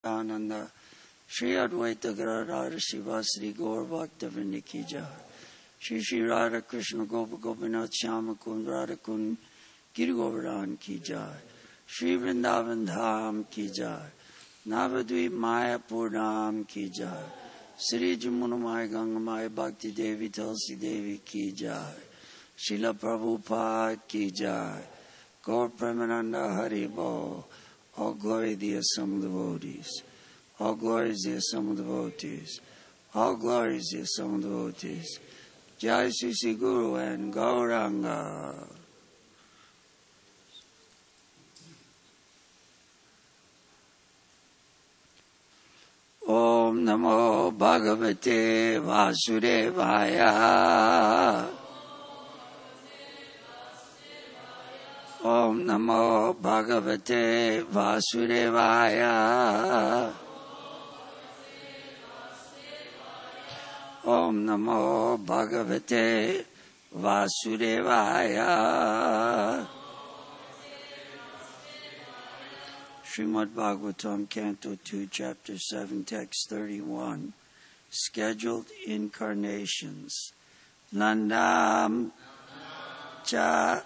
Ananda Shri Advaita Gadadhara Shivasri Gaur Bhaktivinoda Ki Jai. Shri Radha Krishna Gopa Gopinath Shyama Kund Radha Kund Giri Govardhan Ki Jai. Shri Vrindavan Dham Ki Jai. Navadvip Mayapur Dham Ki Jai. Sri Jamunamaya Gangamaya Bhakti Devi Tulsi Devi Ki Jai. Srila Prabhupada Ki Jai. Gaur Premananda Haribol. All glory the assembled devotees. All glory is the assembled devotees. All glory is the assembled devotees. Jai Sri Guru and Gauranga. Om Namo Bhagavate Vasudevaya. Om Namo Bhagavate Vasudevaya. Om Namo Bhagavate Vasudevaya. Srimad Bhagavatam, Canto 2, Chapter 7, Text 31. Scheduled Incarnations. Nandam Cha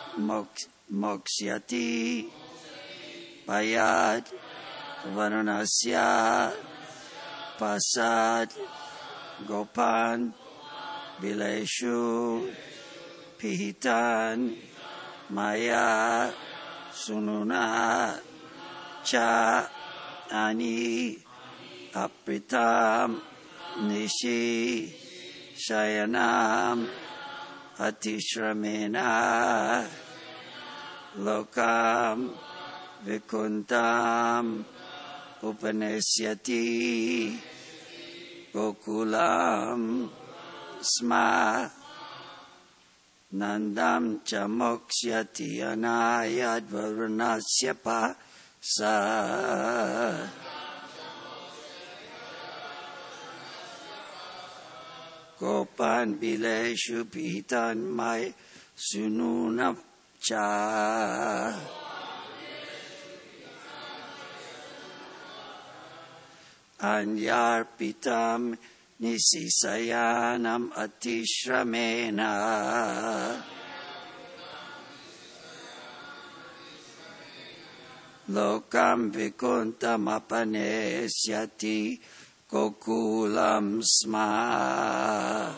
Moksyati Payad Varunasya Pasad Gopan Bileshu Pihitan Maya Sununa Cha Ani Apritam Nishi Shayanam Atishramena Lokam Vikuntam Upanesyati Gokulam Sma Nandam Chamoksyati Anayad Varunasya Pasad Gopan Bileshu Pitan Mai Sununa Cha Anyar Pitam Nisisayanam Atishramena Lokam Vikuntam Apanesyati Gokulam Sma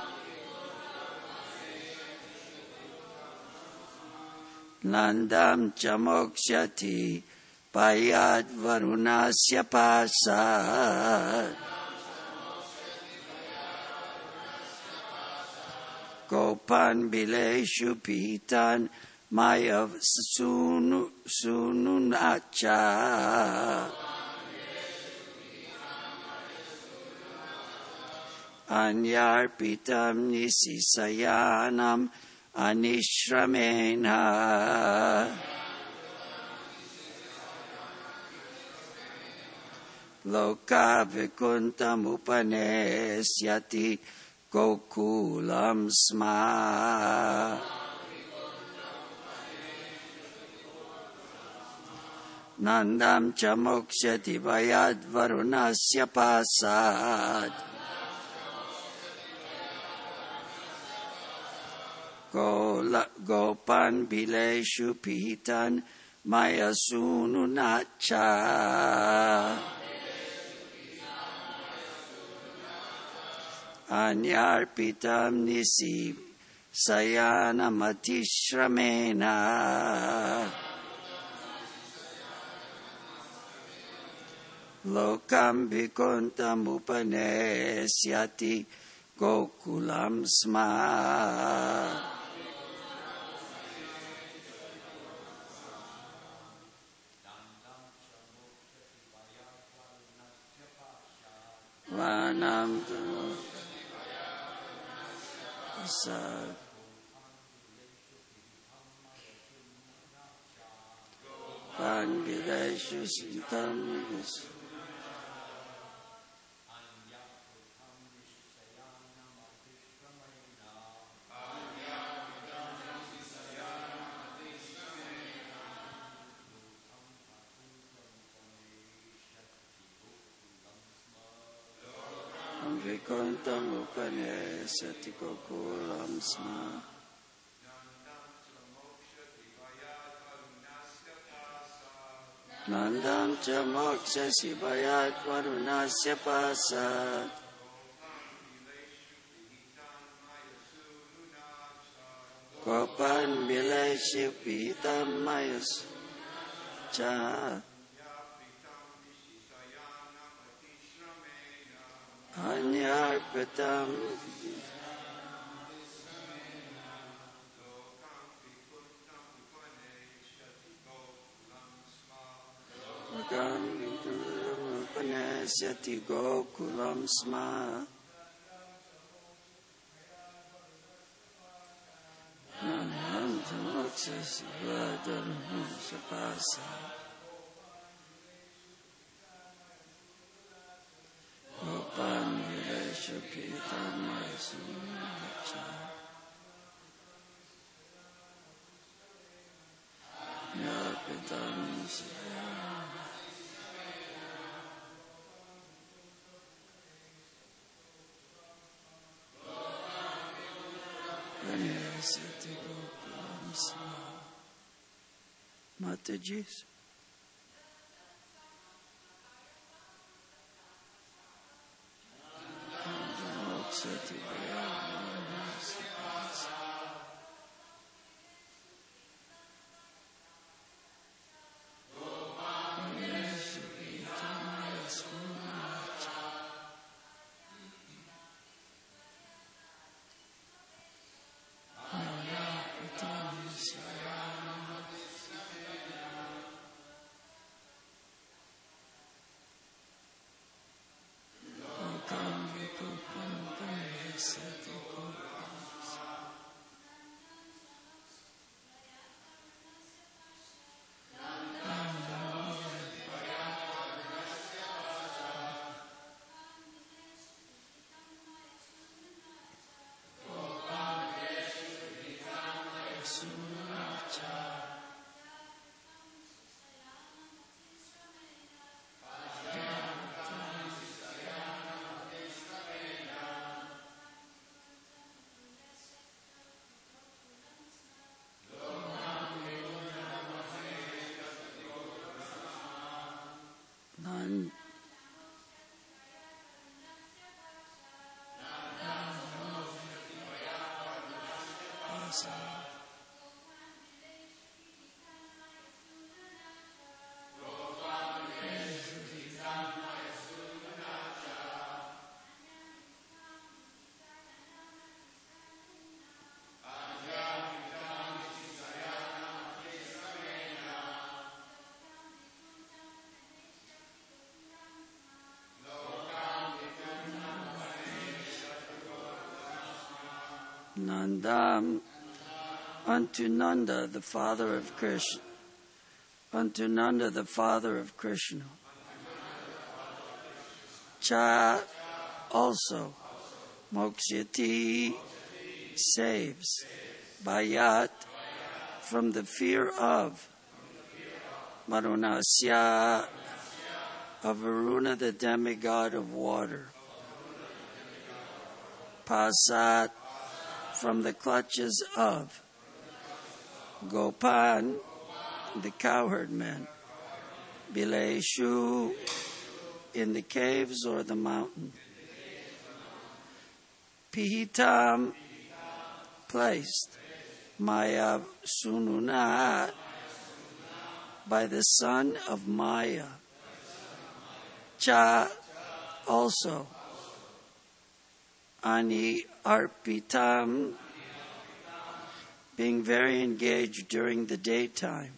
Nandam Chamoksyati Payad Varunasya Pasad Gopan Bileshu Pitan Maya Sununacha Anyar Pitam Nisisayanam Anishramena Loka Vikuntam Upanesyati Gokulam Sma Nandam Chamoksyati Vayad Varunasya Pasad Gopan Bileshu Pitan Maya Sununacha Anyar Pitam Nisi Sayana Matishramena Lokam Vikuntam Upanesyati Gokulam Sma Vanam Sad Vanvileshu Sitam Vikuntam Upanesati Gokulam Sma. Nandam cha moksha sibayat varunasya pasat. Gopan bileshi pitam mayas cha. Anyarpitam Upanesyati Gokulam Sma. Nandam Moksha Sivadam Sapasa. Gopan Vilesha Pitam Mayasunicha. Yapitam Sivadam. Upanesyati Gokulam Sma. Mataji's. Nandam unto Nanda, the father of Krishna. Unto Nanda, the father of Krishna. Cha also. Moksyati saves. Bayat from the fear of. Varunasya of Varuna, the demigod of water. Pasat from the clutches of. Gopan, the cowherd men. Bileshu, in the caves or the mountain. Pihitam, placed. Maya Sununa, by the son of Maya. Cha, also. Ani Arpitam, being very engaged during the daytime.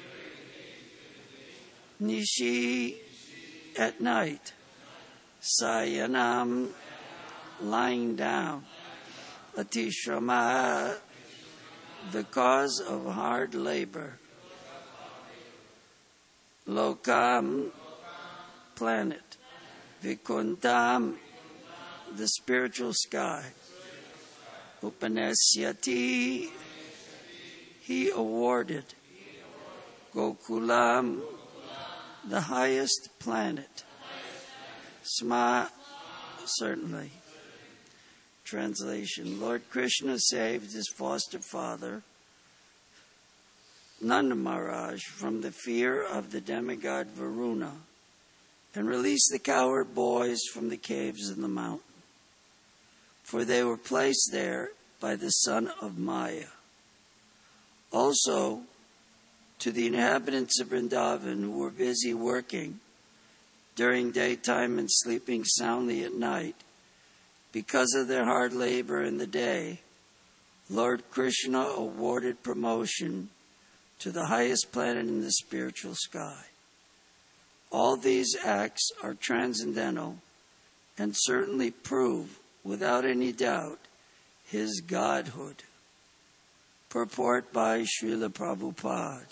Nishi, at night. Sayanam, lying down. Atishrama, the cause of hard labor. Lokam, planet. Vikuntam, the spiritual sky. Upanesyati, he awarded. Gokulam, the highest planet. Sma, Certainly. Translation. Lord Krishna saved his foster father, Nanda Maharaj, from the fear of the demigod Varuna and released the coward boys from the caves of the mountain, for they were placed there by the son of Maya. Also, to the inhabitants of Vrindavan who were busy working during daytime and sleeping soundly at night, because of their hard labor in the day, Lord Krishna awarded promotion to the highest planet in the spiritual sky. All these acts are transcendental and certainly prove, without any doubt, his godhood. Purport by Srila Prabhupada.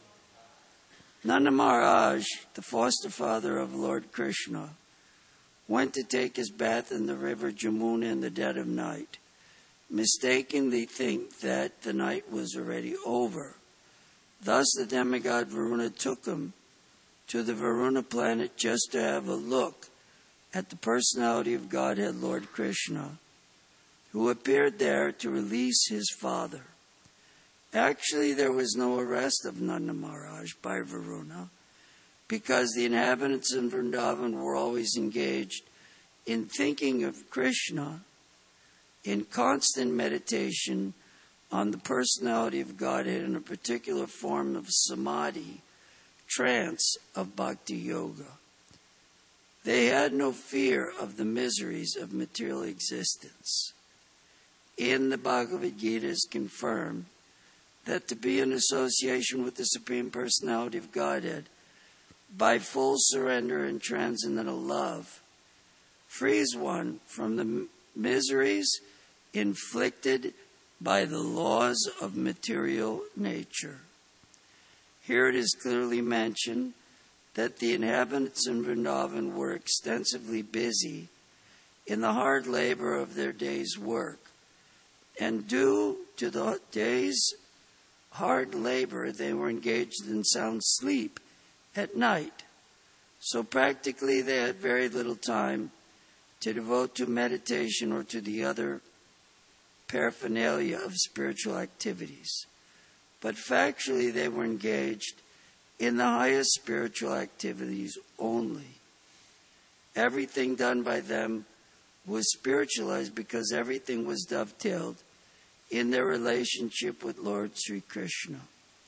Nanda Maharaj, the foster father of Lord Krishna, went to take his bath in the river Jamuna in the dead of night, mistakenly think that the night was already over. Thus the demigod Varuna took him to the Varuna planet just to have a look at the personality of Godhead Lord Krishna, who appeared there to release his father. Actually, there was no arrest of Nanda Maharaj by Varuna, because the inhabitants in Vrindavan were always engaged in thinking of Krishna, in constant meditation on the personality of Godhead in a particular form of samadhi, trance of bhakti yoga. They had no fear of the miseries of material existence. In the Bhagavad Gita is confirmed that to be in association with the Supreme Personality of Godhead by full surrender and transcendental love frees one from the miseries inflicted by the laws of material nature. Here it is clearly mentioned that the inhabitants in Vrindavan were extensively busy in the hard labor of their day's work. And due to the day's hard labor, they were engaged in sound sleep at night. So practically they had very little time to devote to meditation or to the other paraphernalia of spiritual activities. But factually they were engaged in the highest spiritual activities only. Everything done by them was spiritualized because everything was dovetailed in their relationship with Lord Sri Krishna.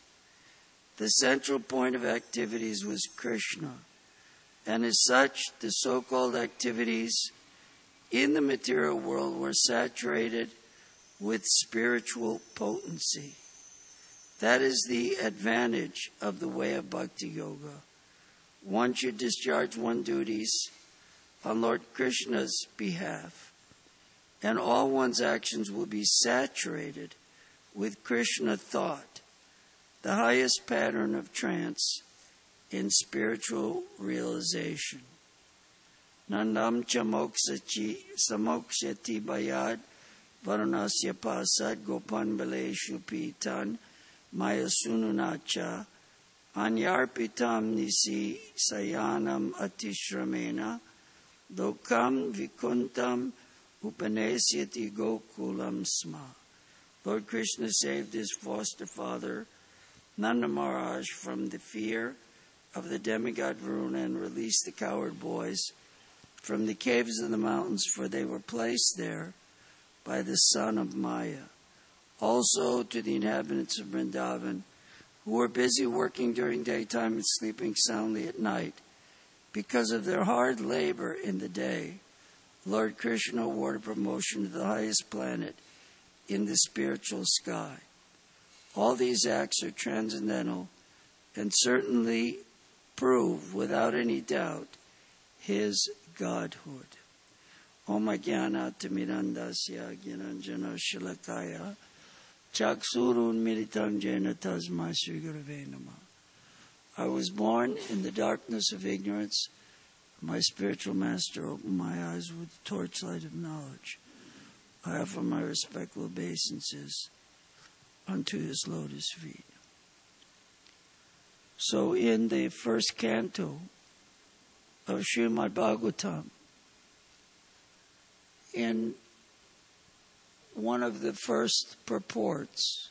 The central point of activities was Krishna, and as such, the so-called activities in the material world were saturated with spiritual potency. That is the advantage of the way of Bhakti Yoga. One should discharge one's duties on Lord Krishna's behalf, and all one's actions will be saturated with Krishna thought, the highest pattern of trance in spiritual realization. Nandam cha samokshati bayad varunasya pasad gopan baleshu pitan maya sununacha anyarpitam nisi sayanam atishramena lokam vikuntam upanesyati gokulam sma. Lord Krishna saved his foster father, Nanda Maharaj, from the fear of the demigod Varuna and released the coward boys from the caves of the mountains, for they were placed there by the son of Maya. Also to the inhabitants of Vrindavan, who were busy working during daytime and sleeping soundly at night, because of their hard labor in the day, Lord Krishna awarded promotion to the highest planet in the spiritual sky. All these acts are transcendental and certainly prove, without any doubt, his godhood. Om Ajnanaatimirandasya Gyananjana Shalakaya Chaksurun Militam Jena Tasmai Sri Gurave Namah. I was born in the darkness of ignorance. My spiritual master opened my eyes with the torchlight of knowledge. I offer my respectful obeisances unto his lotus feet. So in the first canto of Srimad Bhagavatam, in one of the first purports,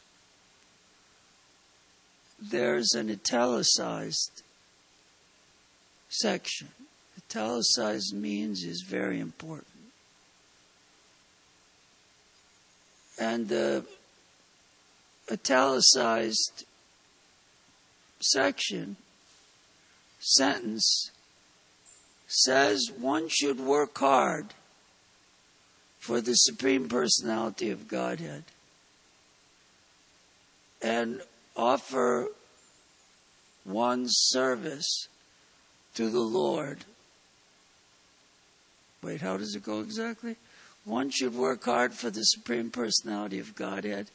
there's an italicized section. Italicized means is very important. And the italicized sentence says one should work hard for the Supreme Personality of Godhead and offer one's service to the Lord. Wait, how does it go exactly? One should work hard for the Supreme Personality of Godhead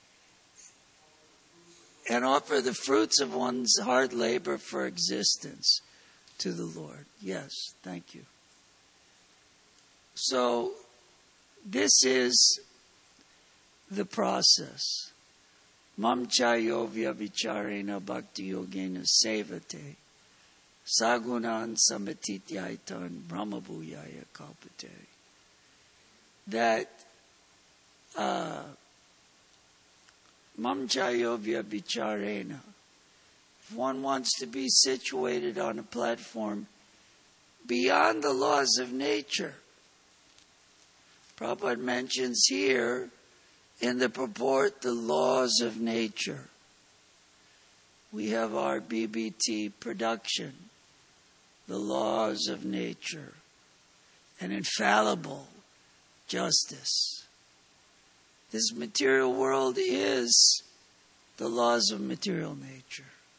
and offer the fruits of one's hard labor for existence to the Lord. Yes, thank you. So, this is the process. Mam chayo vyavicharena bhakti yogena sevate sagunan samatityaitan brahmabhuyaya kalpate. That mam chayo vyavicharena, if one wants to be situated on a platform beyond the laws of nature, Prabhupada mentions here in the purport the laws of nature. We have our BBT production, the laws of nature, an infallible justice. This material world is the laws of material nature.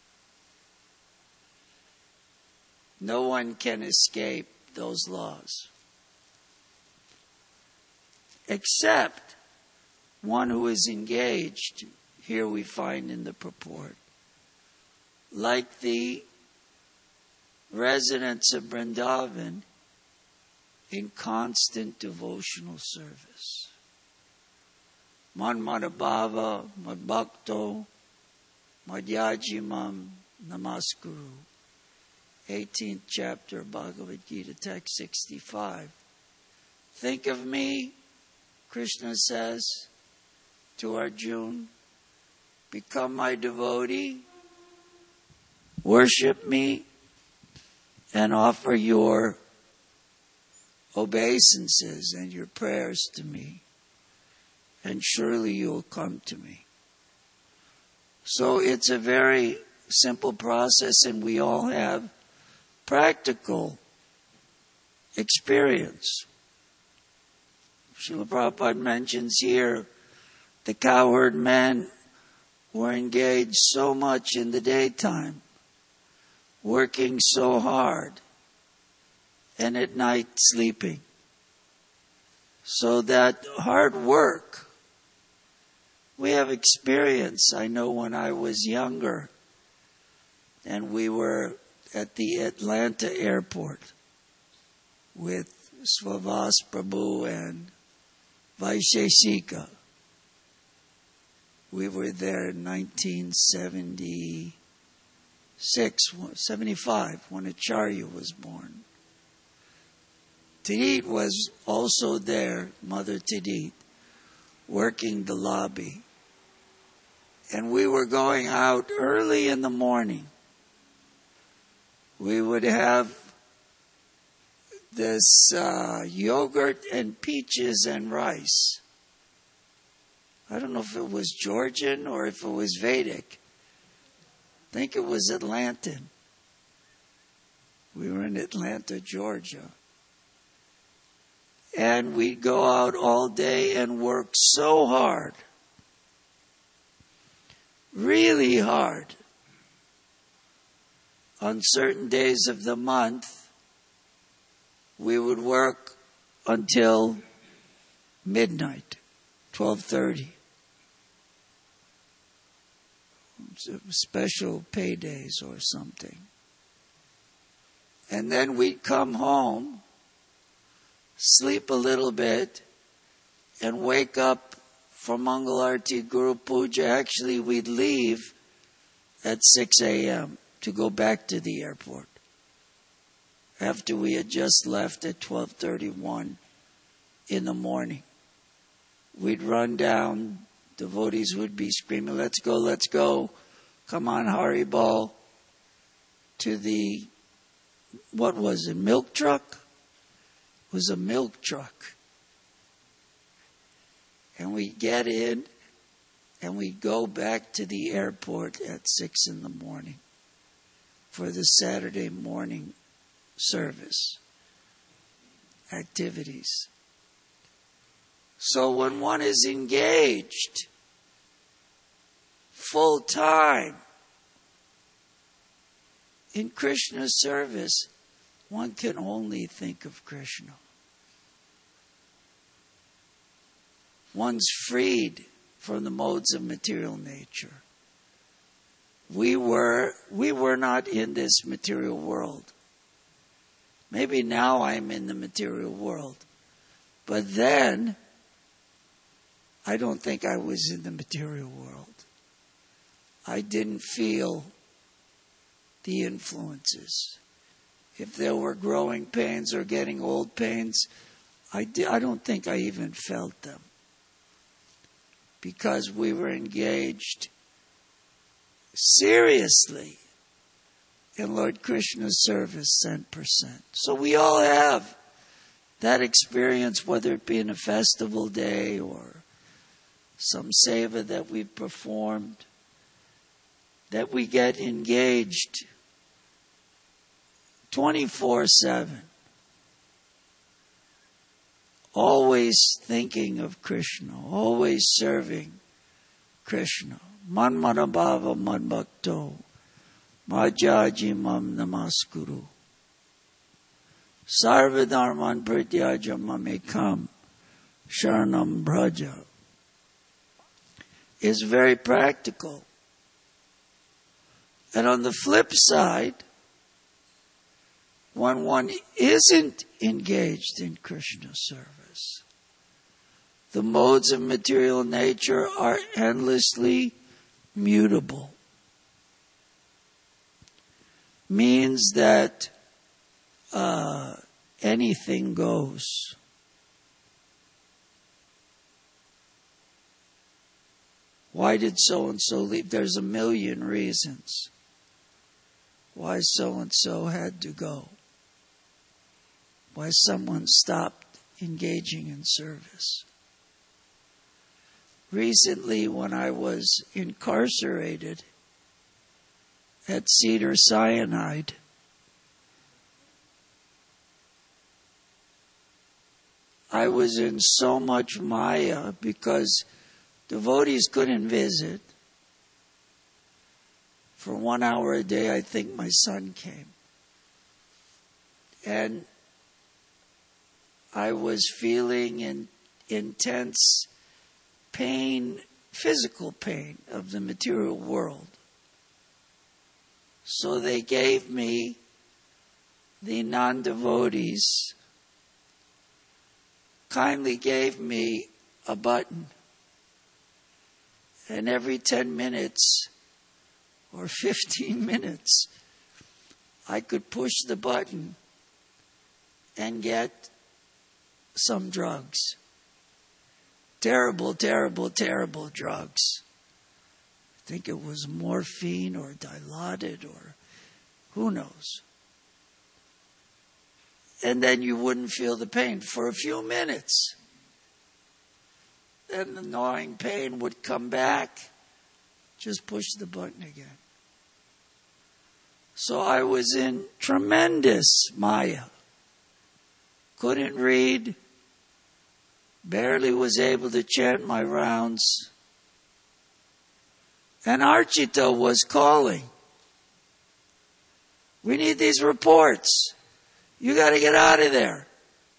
No one can escape those laws, except one who is engaged, here we find in the purport, like the residents of Vrindavan, in constant devotional service. Manmadabhava, Madbhakto, Madhyajimam Namaskuru. 18th chapter, Bhagavad Gita, text 65. Think of me, Krishna says to Arjuna, become my devotee, worship me, and offer your obeisances and your prayers to me, and surely you will come to me. So it's a very simple process, and we all have practical experience. Srila Prabhupada mentions here the cowherd men were engaged so much in the daytime, working so hard, and at night sleeping. So that hard work, we have experience. I know when I was younger and we were at the Atlanta airport with Svavas Prabhu and Vaisheshika. We were there in 1975, when Acharya was born. Tidit was also there, Mother Tidit, working the lobby. And we were going out early in the morning. We would have this yogurt and peaches and rice. I don't know if it was Georgian or if it was Vedic. I think it was Atlantan. We were in Atlanta, Georgia. And we'd go out all day and work so hard. Really hard. On certain days of the month, we would work until midnight, 12:30. Special paydays or something. And then we'd come home, sleep a little bit, and wake up for Mangalarti Guru Puja. Actually, we'd leave at 6 a.m. to go back to the airport after we had just left at 12:31 in the morning. We'd run down. Devotees would be screaming, let's go, let's go. Come on, Haribol. To the, what was it, milk truck? It was a milk truck. And we'd get in and we'd go back to the airport at 6 in the morning for the Saturday morning service activities. So when one is engaged full time in Krishna's service, one can only think of Krishna. One's freed from the modes of material nature. We were not in this material world. Maybe now I'm in the material world. But then, I don't think I was in the material world. I didn't feel the influences. If there were growing pains or getting old pains, I don't think I even felt them. Because we were engaged seriously in Lord Krishna's service 100%. So we all have that experience, whether it be in a festival day or some seva that we've performed, that we get engaged 24/7. Always thinking of Krishna, always serving Krishna. Manmanabhava manbhakto, majaji mam namaskuru. Sarvadharman prityaja mamekam, sharanam bhraja. Is very practical. And on the flip side, when one isn't engaged in Krishna's service, the modes of material nature are endlessly mutable. Means that anything goes. Why did so-and-so leave? There's a million reasons why so-and-so had to go. Why someone stopped engaging in service. Recently, when I was incarcerated at Cedar Cyanide, I was in so much maya because devotees couldn't visit. For 1 hour a day, I think my son came. And I was feeling intense pain, physical pain of the material world. So they gave me, the non-devotees, kindly gave me a button. And every 10 minutes or 15 minutes, I could push the button and get some drugs. Terrible, terrible, terrible drugs. I think it was morphine or Dilaudid or who knows. And then you wouldn't feel the pain for a few minutes. Then the gnawing pain would come back. Just push the button again. So I was in tremendous maya. Couldn't read. Barely was able to chant my rounds. And Archita was calling. We need these reports. You got to get out of there.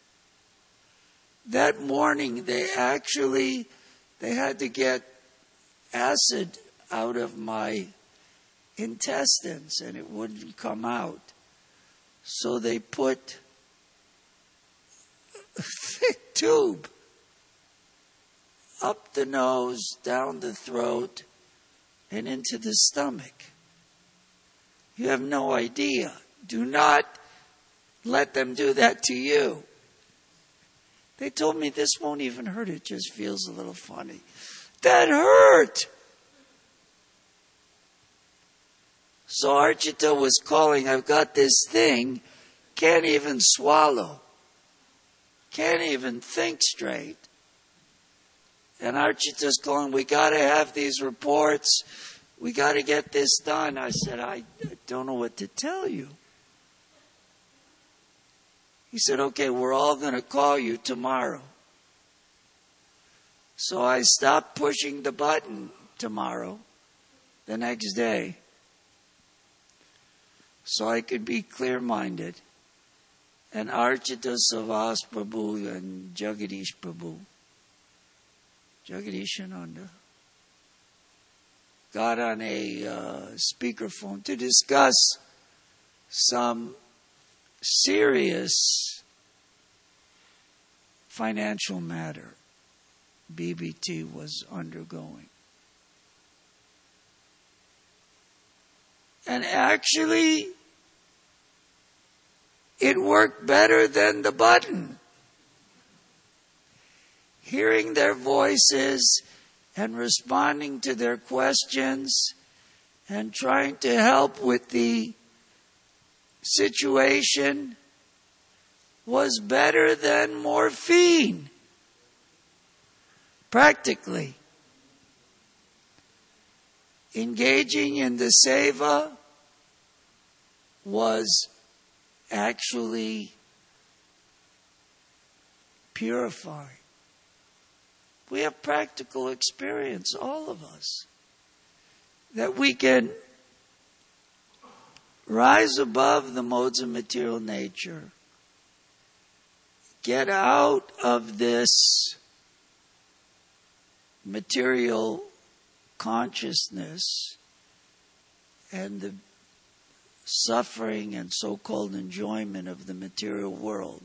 That morning, they had to get acid out of my intestines and it wouldn't come out. So they put a thick tube up the nose, down the throat, and into the stomach. You have no idea. Do not let them do that to you. They told me this won't even hurt. It just feels a little funny. That hurt! So Archita was calling, I've got this thing, can't even swallow. Can't even think straight. And Archita's calling, we got to have these reports. We got to get this done. I said, I don't know what to tell you. He said, okay, we're all going to call you tomorrow. So I stopped pushing the button tomorrow, the next day, so I could be clear-minded. And Archita Savas Prabhu and Jagadish Prabhu, Jagadeeshananda, got on a speakerphone to discuss some serious financial matter BBT was undergoing. And actually, it worked better than the button. Hearing their voices and responding to their questions and trying to help with the situation was better than morphine. Practically. Engaging in the seva was actually purifying. We have practical experience, all of us, that we can rise above the modes of material nature, get out of this material consciousness and the suffering and so-called enjoyment of the material world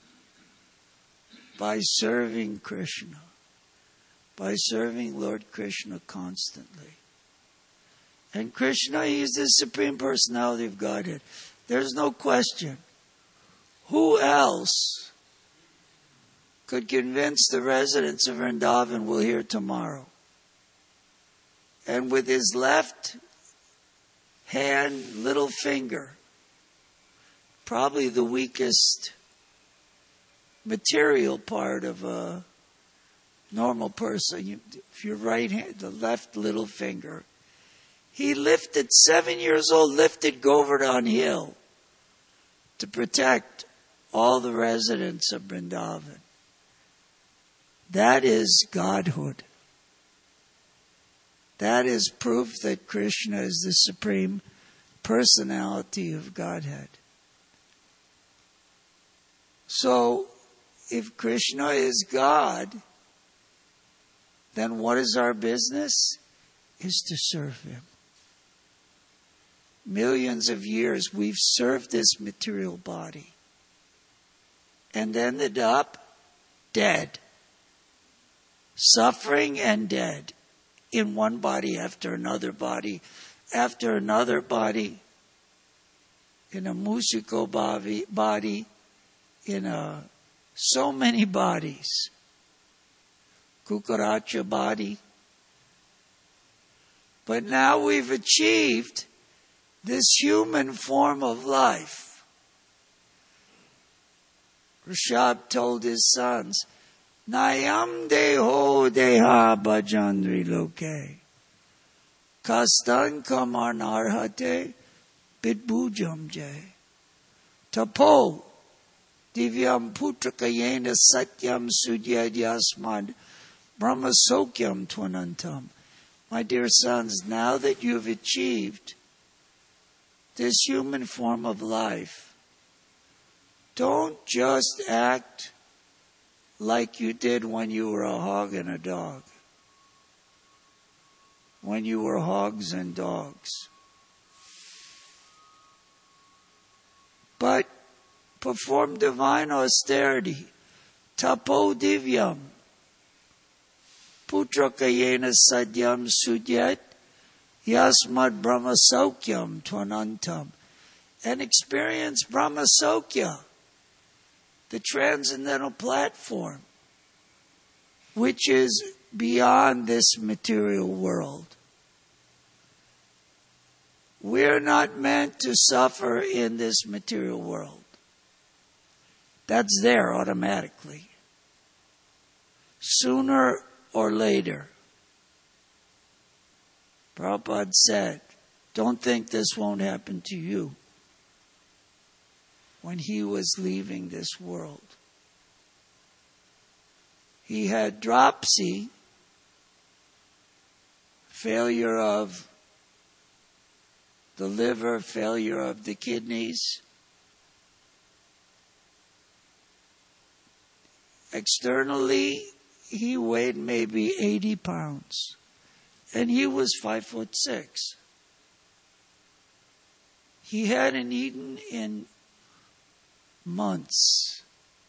by serving Krishna, by serving Lord Krishna constantly. And Krishna, He is the Supreme Personality of Godhead. There's no question. Who else could convince the residents of Vrindavan, we'll hear tomorrow, and with his left hand, little finger, probably the weakest material part of a normal person. If your right hand, the left little finger, he lifted, 7 years old, lifted Govardhan Hill to protect all the residents of Vrindavan. That is Godhood. That is proof that Krishna is the Supreme Personality of Godhead. So, if Krishna is God, then what is our business? Is to serve Him. Millions of years we've served this material body and ended up dead, suffering and dead in one body after another body, in a musical body, in so many bodies, Kukaracha body. But now we've achieved this human form of life. Rishabh told his sons, Nayam deho deha bhajandri loke, kastan kamarnarhate pitbujam jay, tapo divyam putrakayena satyam sudyadyasmad brahmasokyam twanantam. My dear sons, now that you've achieved this human form of life, don't just act like you did when you were a hog and a dog. When you were hogs and dogs. But perform divine austerity. Tapo divyam. Putrakayena sadyam sudyat. Yasmad brahmasaukyam twanantam. And experience brahmasokya. the transcendental platform, which is beyond this material world. We're not meant to suffer in this material world. That's there automatically. Sooner or later. Prabhupada said, don't think this won't happen to you. When he was leaving this world, he had dropsy, failure of the liver, failure of the kidneys. Externally, he weighed maybe 80 pounds. And he was 5'6". He hadn't eaten in months.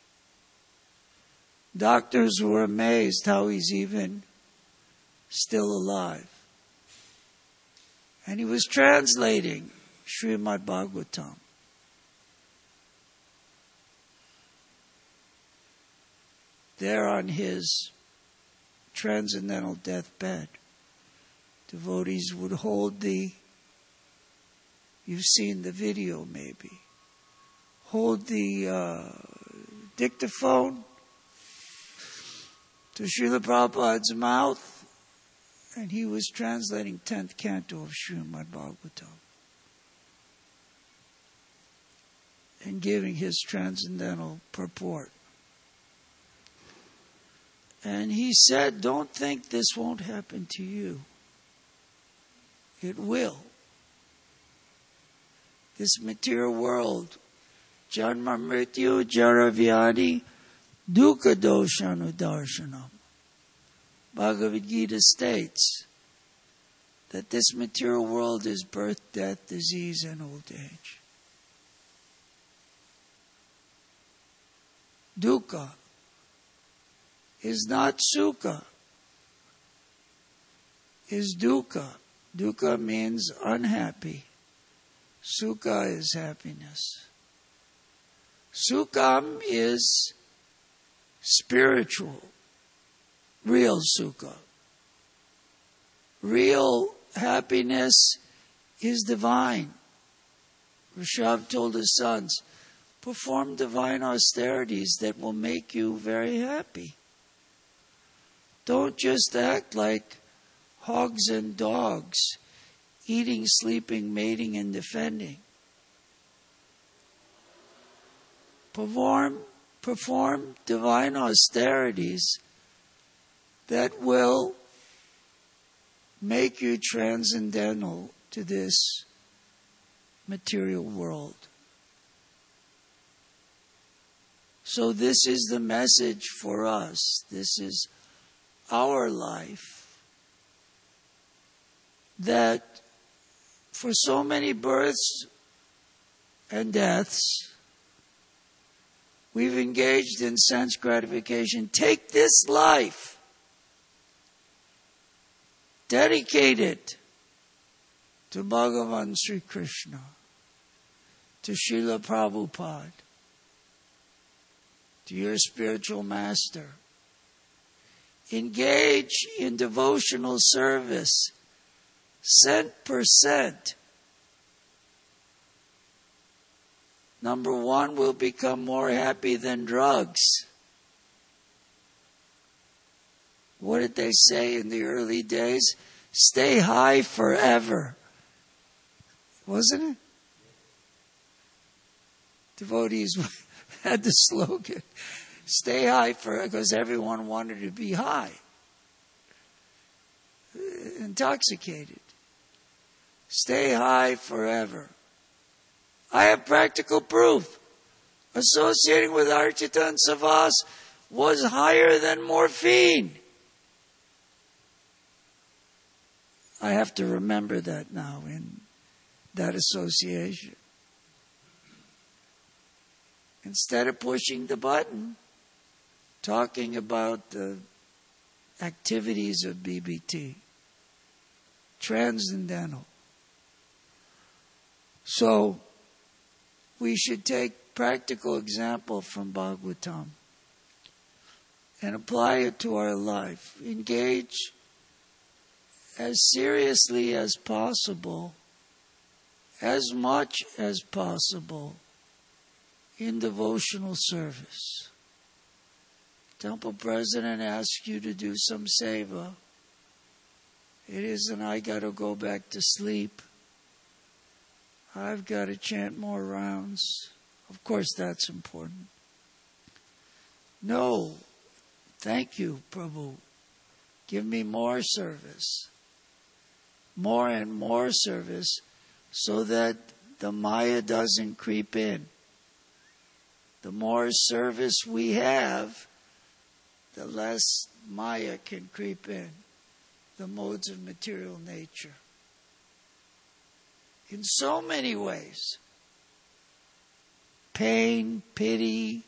Doctors were amazed how he's even still alive. And he was translating Srimad Bhagavatam. There on his transcendental deathbed, devotees would hold you've seen the video maybe, hold the dictaphone to Srila Prabhupada's mouth, and he was translating 10th canto of Srimad Bhagavatam and giving his transcendental purport. And he said, don't think this won't happen to you. It will. This material world, Janma Mrityu Jara Vyadi Dukkha Doshanu Darshanam. Bhagavad Gita states that this material world is birth, death, disease, and old age. Dukkha is not sukha, is dukkha. Dukkha means unhappy. Sukha is happiness. Sukham is spiritual, real sukha. Real happiness is divine. Rishabh told his sons, perform divine austerities that will make you very happy. Don't just act like hogs and dogs, eating, sleeping, mating, and defending. Perform divine austerities that will make you transcendental to this material world. So this is the message for us. This is our life. That for so many births and deaths, we've engaged in sense gratification. Take this life, dedicate it to Bhagavan Sri Krishna, to Srila Prabhupada, to your spiritual master. Engage in devotional service, cent per cent. Number one, we'll become more happy than drugs. What did they say in the early days? Stay high forever. Wasn't it? Devotees had the slogan, stay high forever, because everyone wanted to be high. Intoxicated. Stay high forever. I have practical proof. Associating with Archita and Savas was higher than morphine. I have to remember that now in that association. Instead of pushing the button, talking about the activities of BBT. Transcendental. So, we should take practical example from Bhagavatam and apply it to our life. Engage as seriously as possible, as much as possible, in devotional service. Temple president asks you to do some seva. It isn't, I got to go back to sleep. I've got to chant more rounds. Of course, that's important. No, thank you, Prabhu. Give me more service. More and more service so that the Maya doesn't creep in. The more service we have, the less Maya can creep in, the modes of material nature. In so many ways. Pain, pity,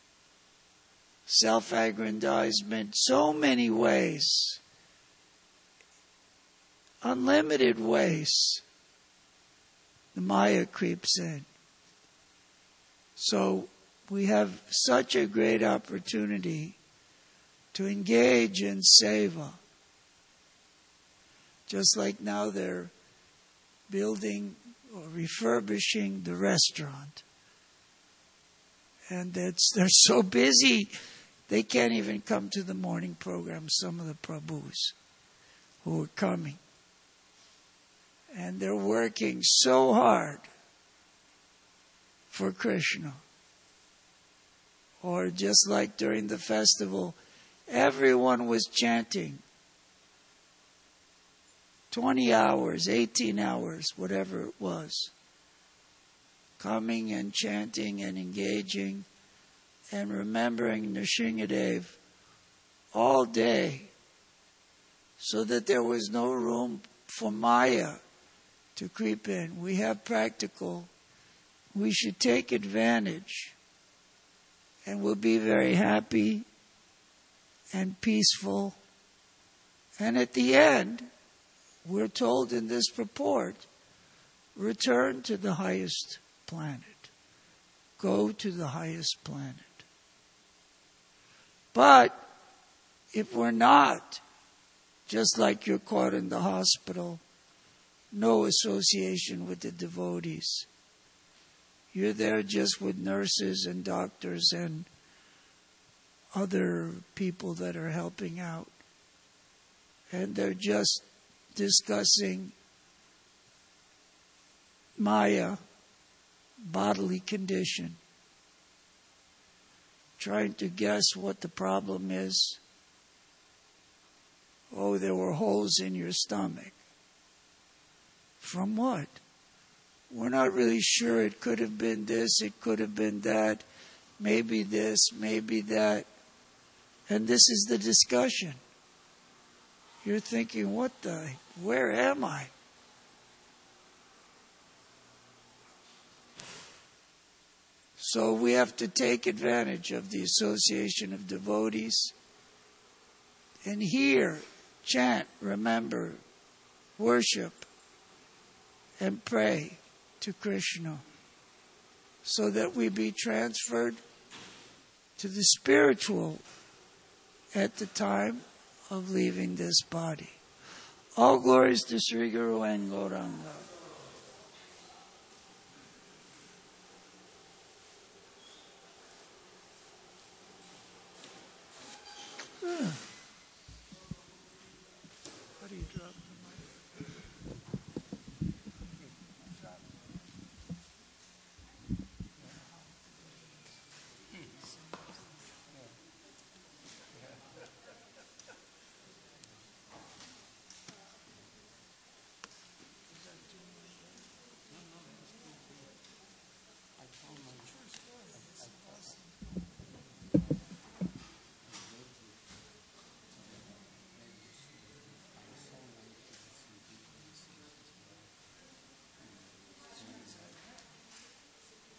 self-aggrandizement, so many ways. Unlimited ways. The Maya creeps in. So we have such a great opportunity to engage in seva. Just like now they're building or refurbishing the restaurant. And they're so busy, they can't even come to the morning program, some of the Prabhus who are coming. And they're working so hard for Krishna. Or just like during the festival, everyone was chanting 20 hours, 18 hours, whatever it was. Coming and chanting and engaging and remembering Nrsingadev all day so that there was no room for Maya to creep in. We have practical. We should take advantage and we'll be very happy and peaceful. And at the end, we're told in this purport, return to the highest planet. Go to the highest planet. But if we're not, just like you're caught in the hospital, no association with the devotees. You're there just with nurses and doctors and other people that are helping out. And they're just discussing Maya, bodily condition, trying to guess what the problem is. Oh, there were holes in your stomach. From what? We're not really sure. It could have been this, it could have been that, maybe this, maybe that. And this is the discussion. You're thinking, where am I? So we have to take advantage of the association of devotees and hear, chant, remember, worship, and pray to Krishna so that we be transferred to the spiritual at the time of leaving this body. All glories to Sri Guru and Gauranga.